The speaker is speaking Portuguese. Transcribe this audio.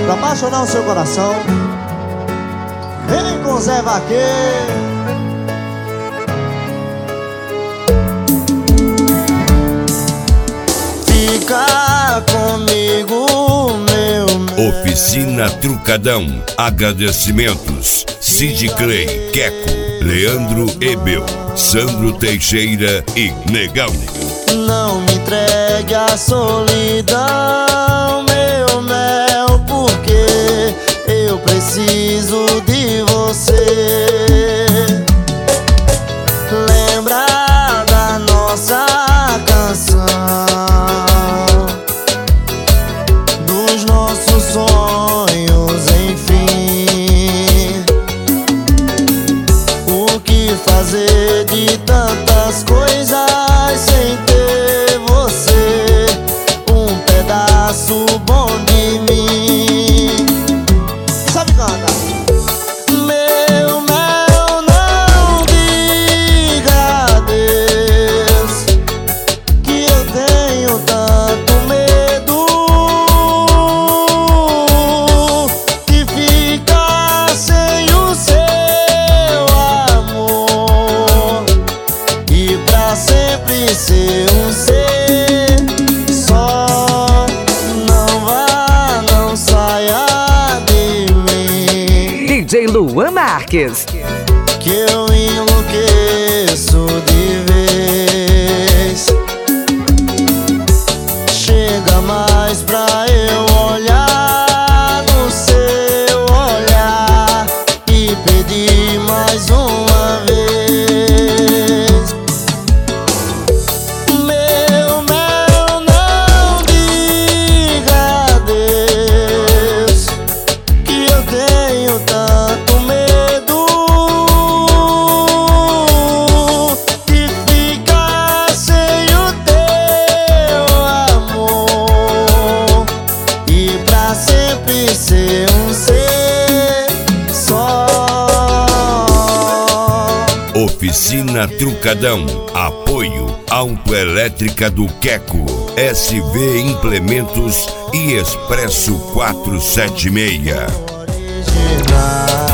pra apaixonar o seu coração. Vem com Zé Vaqueiro. Fica comigo, meu. Oficina Trucadão. Agradecimentos: Sid Clay, Queco, Leandro Ebel, Sandro Teixeira e Negão. Não me entregue a solidão, meu mel, porque eu preciso de você. Lembra da nossa canção, dos nossos sonhos, enfim. O que fazer de tantas coisas sem ter você, um pedaço bom de mim. Sabe cantar? Meu mel, não diga adeus, que eu tenho tanto medo de ficar sem o seu amor e pra sempre ser um ser só. Não vá, não saia de mim, DJ Luan Marques. que eu enlouqueço de vez. Chega mais pra eu olhar no seu olhar e pedir mais uma vez. Meu mel, não diga adeus, que eu tenho tanto medo de ficar sem o teu amor e pra sempre ser um ser só. Oficina Trucadão. Apoio Autoelétrica do Queco, SV Implementos e Expresso 476. Original.